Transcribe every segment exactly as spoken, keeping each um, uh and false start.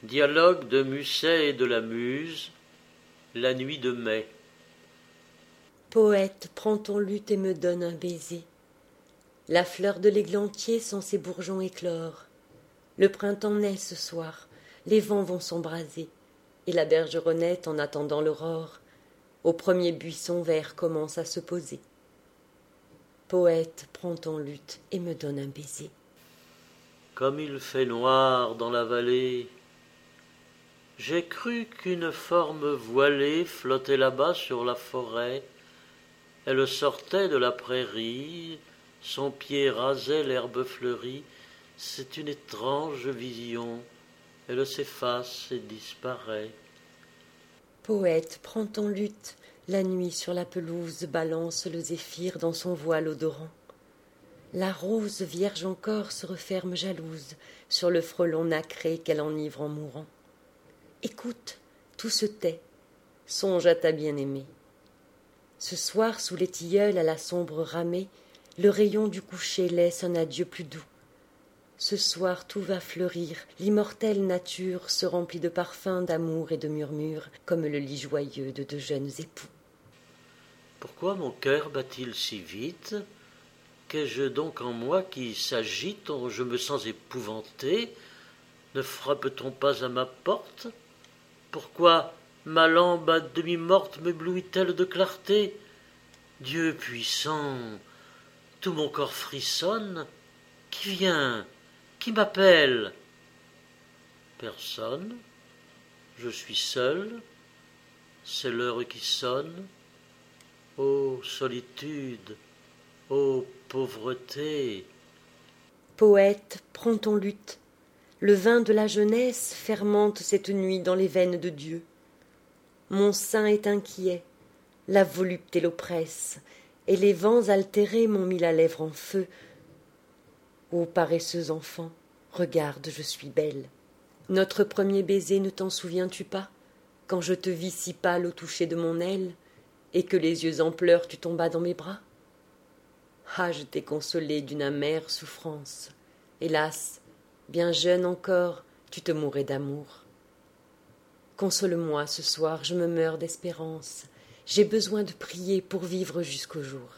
Dialogue de Musset et de la Muse, la nuit de mai. Poète, prends ton luth et me donne un baiser. La fleur de l'églantier sans ses bourgeons éclore. Le printemps naît ce soir, les vents vont s'embraser, et la bergeronnette, en attendant l'aurore, au premier buisson vert commence à se poser. Poète, prends ton luth et me donne un baiser. Comme il fait noir dans la vallée, j'ai cru qu'une forme voilée flottait là-bas sur la forêt. Elle sortait de la prairie, son pied rasait l'herbe fleurie. C'est une étrange vision, elle s'efface et disparaît. Poète, prends ton luth, la nuit sur la pelouse balance le zéphyr dans son voile odorant. La rose vierge encore se referme jalouse sur le frelon nacré qu'elle enivre en mourant. Écoute, tout se tait, songe à ta bien-aimée. Ce soir, sous les tilleuls à la sombre ramée, le rayon du coucher laisse un adieu plus doux. Ce soir, tout va fleurir, l'immortelle nature se remplit de parfums, d'amour et de murmures, comme le lit joyeux de deux jeunes époux. Pourquoi mon cœur bat-il si vite? Qu'ai-je donc en moi qui s'agite, dont je me sens épouvanté? Ne frappe-t-on pas à ma porte? Pourquoi ma lampe à demi-morte m'éblouit-elle de clarté? Dieu puissant, tout mon corps frissonne. Qui vient? Qui m'appelle? Personne. Je suis seul. C'est l'heure qui sonne. Ô solitude, ô pauvreté! Poète, prends ton luth. Le vin de la jeunesse fermente cette nuit dans les veines de Dieu. Mon sein est inquiet, la volupté l'oppresse, et les vents altérés m'ont mis la lèvre en feu. Ô paresseux enfant, regarde, je suis belle. Notre premier baiser, ne t'en souviens-tu pas, quand je te vis si pâle au toucher de mon aile, et que les yeux en pleurs tu tombas dans mes bras? Ah, je t'ai consolée d'une amère souffrance. Hélas, bien jeune encore, tu te mourais d'amour. Console-moi ce soir, je me meurs d'espérance. J'ai besoin de prier pour vivre jusqu'au jour.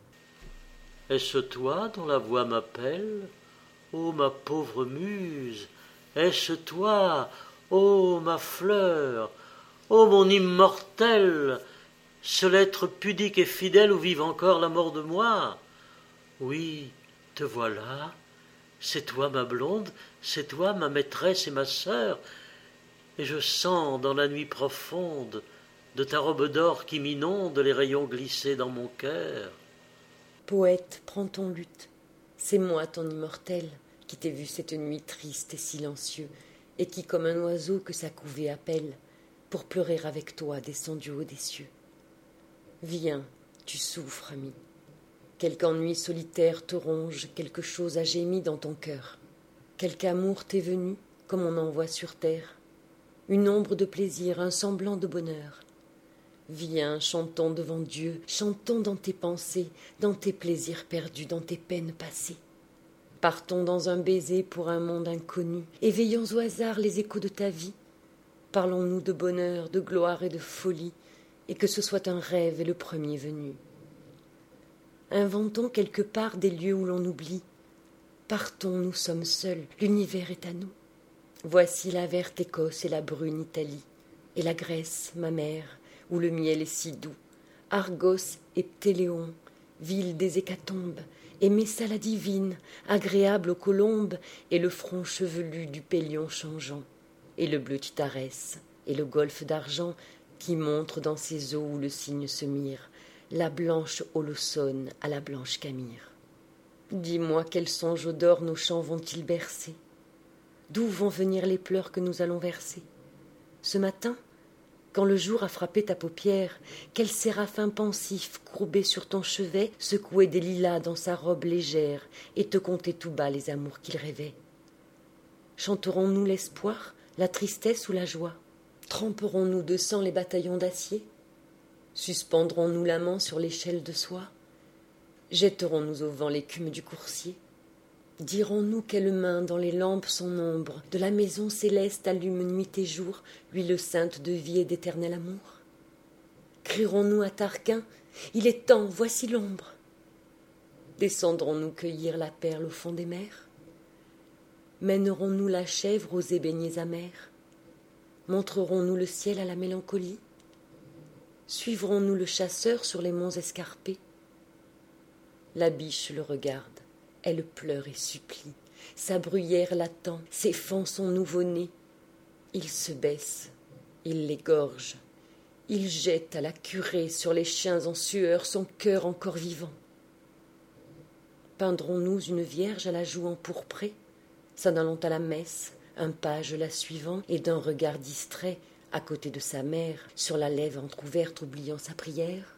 Est-ce toi dont la voix m'appelle? Ô ma pauvre muse, est-ce toi? Ô ma fleur, ô mon immortel, seul être pudique et fidèle où vive encore la mort de moi? Oui, te voilà, c'est toi ma blonde, c'est toi ma maîtresse et ma sœur, et je sens dans la nuit profonde de ta robe d'or qui m'inonde les rayons glissés dans mon cœur. Poète, prends ton luth, c'est moi ton immortel, qui t'ai vu cette nuit triste et silencieux, et qui comme un oiseau que sa couvée appelle, pour pleurer avec toi descendu haut des cieux. Viens, tu souffres, ami. Quelque ennui solitaire te ronge, quelque chose a gémi dans ton cœur. Quelque amour t'est venu, comme on en voit sur terre. Une ombre de plaisir, un semblant de bonheur. Viens, chantons devant Dieu, chantons dans tes pensées, dans tes plaisirs perdus, dans tes peines passées. Partons dans un baiser pour un monde inconnu, éveillons au hasard les échos de ta vie. Parlons-nous de bonheur, de gloire et de folie, et que ce soit un rêve et le premier venu. Inventons quelque part des lieux où l'on oublie. Partons, nous sommes seuls, l'univers est à nous. Voici la verte Écosse et la brune Italie, et la Grèce, ma mère, où le miel est si doux. Argos et Ptéléon, ville des hécatombes, et Messala divine, agréable aux colombes, et le front chevelu du Pélion changeant, et le bleu Titarès, et le golfe d'argent qui montre dans ses eaux où le cygne se mire, la blanche Holossone à la blanche Camire. Dis-moi quels songes d'or nos chants vont-ils bercer? D'où vont venir les pleurs que nous allons verser? Ce matin, quand le jour a frappé ta paupière, quel séraphin pensif courbé sur ton chevet secouait des lilas dans sa robe légère et te contait tout bas les amours qu'il rêvait? Chanterons-nous l'espoir, la tristesse ou la joie? Tremperons-nous de sang les bataillons d'acier? Suspendrons-nous l'amant sur l'échelle de soie? Jetterons-nous au vent l'écume du coursier? Dirons-nous quelle main dans les lampes son ombre de la maison céleste allume nuit et jour, l'huile sainte de vie et d'éternel amour? Crierons-nous à Tarquin, il est temps, voici l'ombre? Descendrons-nous cueillir la perle au fond des mers? Mènerons-nous la chèvre aux ébéniers amers? Montrerons-nous le ciel à la mélancolie? Suivrons-nous le chasseur sur les monts escarpés? La biche le regarde, elle pleure et supplie, sa bruyère l'attend, ses fans sont nouveau-nés. Il se baisse, il l'égorge, il jette à la curée sur les chiens en sueur son cœur encore vivant. Peindrons-nous une vierge à la joue empourprée, s'en allant à la messe, un page la suivant, et d'un regard distrait, à côté de sa mère, sur la lèvre entr'ouverte oubliant sa prière?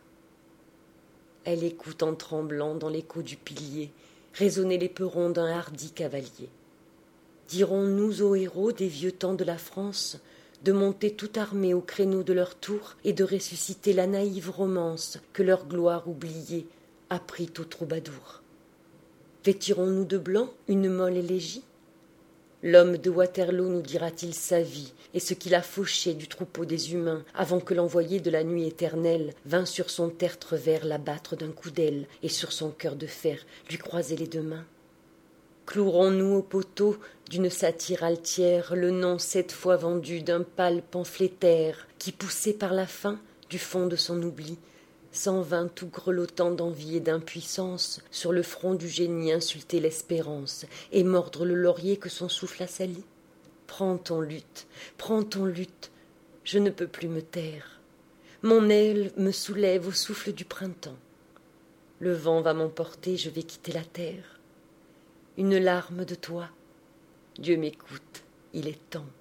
Elle écoute en tremblant dans l'écho du pilier résonner l'éperon d'un hardi cavalier. Dirons-nous aux héros des vieux temps de la France de monter tout armés au créneau de leur tour et de ressusciter la naïve romance que leur gloire oubliée a pris aux troubadours? Vêtirons-nous de blanc une molle élégie? L'homme de Waterloo nous dira-t-il sa vie et ce qu'il a fauché du troupeau des humains avant que l'envoyé de la nuit éternelle vînt sur son tertre vert l'abattre d'un coup d'aile et sur son cœur de fer lui croiser les deux mains? Clouerons-nous au poteau d'une satire altière le nom sept fois vendu d'un pâle pamphlétaire qui, poussé par la faim du fond de son oubli, s'en vint tout grelottant d'envie et d'impuissance sur le front du génie insulter l'espérance et mordre le laurier que son souffle a sali? Prends ton luth, prends ton luth, je ne peux plus me taire. Mon aile me soulève au souffle du printemps. Le vent va m'emporter, je vais quitter la terre. Une larme de toi, Dieu m'écoute, il est temps.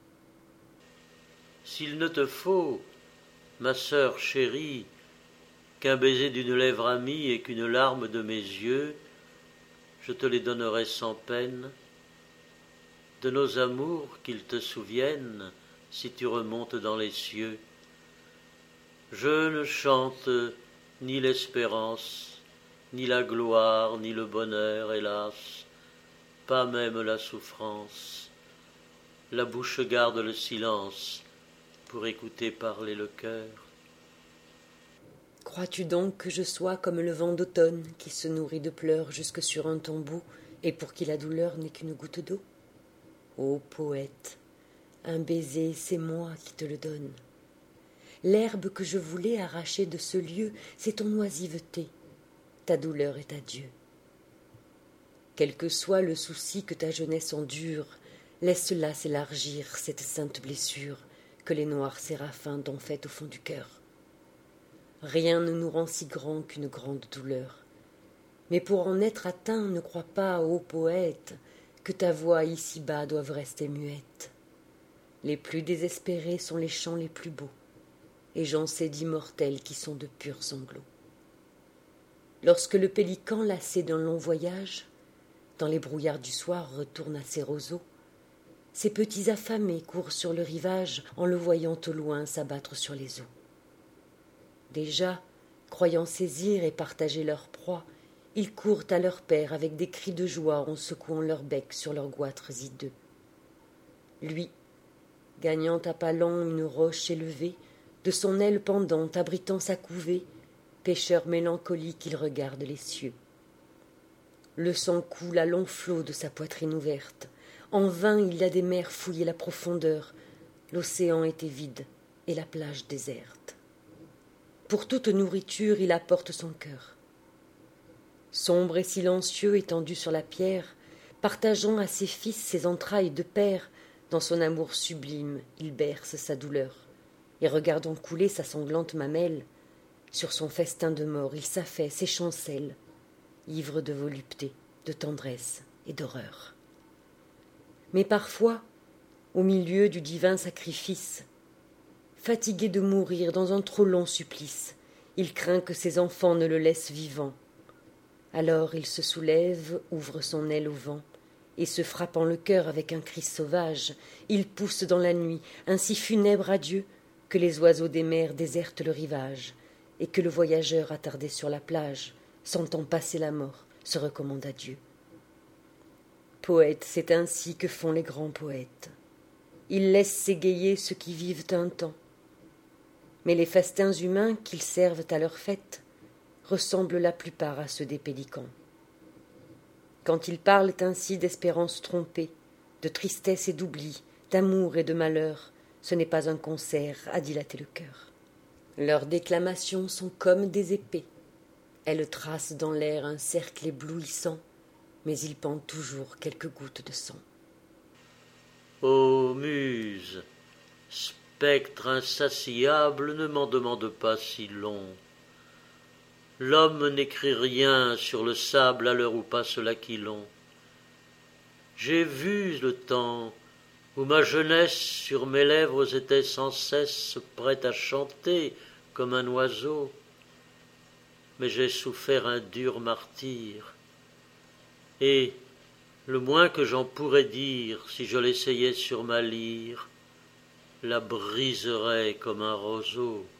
S'il ne te faut, ma sœur chérie, qu'un baiser d'une lèvre amie et qu'une larme de mes yeux, je te les donnerai sans peine. De nos amours qu'ils te souviennent, si tu remontes dans les cieux. Je ne chante ni l'espérance, ni la gloire, ni le bonheur, hélas, pas même la souffrance. La bouche garde le silence pour écouter parler le cœur. Crois-tu donc que je sois comme le vent d'automne qui se nourrit de pleurs jusque sur un tombeau et pour qui la douleur n'est qu'une goutte d'eau? Ô poète, un baiser, c'est moi qui te le donne. L'herbe que je voulais arracher de ce lieu, c'est ton oisiveté. Ta douleur est adieu. Quel que soit le souci que ta jeunesse endure, laisse-la s'élargir cette sainte blessure que les noirs séraphins t'ont faite au fond du cœur. Rien ne nous rend si grand qu'une grande douleur. Mais pour en être atteint, ne crois pas, ô poète, que ta voix ici-bas doive rester muette. Les plus désespérés sont les chants les plus beaux, et j'en sais d'immortels qui sont de purs sanglots. Lorsque le pélican, lassé d'un long voyage, dans les brouillards du soir retourne à ses roseaux, ses petits affamés courent sur le rivage en le voyant au loin s'abattre sur les eaux. Déjà, croyant saisir et partager leur proie, ils courent à leur père avec des cris de joie en secouant leurs becs sur leurs goîtres hideux. Lui, gagnant à pas lents une roche élevée, de son aile pendante abritant sa couvée, pêcheur mélancolique il regarde les cieux. Le sang coule à longs flots de sa poitrine ouverte. En vain il a des mers fouillé la profondeur. L'océan était vide et la plage déserte. Pour toute nourriture il apporte son cœur. Sombre et silencieux étendu sur la pierre, partageant à ses fils ses entrailles de père, dans son amour sublime il berce sa douleur, et regardant couler sa sanglante mamelle, sur son festin de mort il s'affaisse et chancelle, ivre de volupté, de tendresse et d'horreur. Mais parfois, au milieu du divin sacrifice, fatigué de mourir dans un trop long supplice, il craint que ses enfants ne le laissent vivant. Alors il se soulève, ouvre son aile au vent, et se frappant le cœur avec un cri sauvage, il pousse dans la nuit un si funèbre adieu que les oiseaux des mers désertent le rivage, et que le voyageur attardé sur la plage, sentant passer la mort, se recommande à Dieu. poète, c'est ainsi que font les grands poètes. Ils laissent s'égayer ceux qui vivent un temps. Mais les festins humains qu'ils servent à leur fête ressemblent la plupart à ceux des pélicans. Quand ils parlent ainsi d'espérances trompées, de tristesse et d'oubli, d'amour et de malheur, ce n'est pas un concert à dilater le cœur. Leurs déclamations sont comme des épées. Elles tracent dans l'air un cercle éblouissant, mais ils pendent toujours quelques gouttes de sang. Ô muse, spectre insatiable, ne m'en demande pas si long. L'homme n'écrit rien sur le sable à l'heure où passe l'aquilon. J'ai vu le temps où ma jeunesse sur mes lèvres était sans cesse prête à chanter comme un oiseau, mais j'ai souffert un dur martyre, et le moins que j'en pourrais dire, si je l'essayais sur ma lyre, la briserait comme un roseau.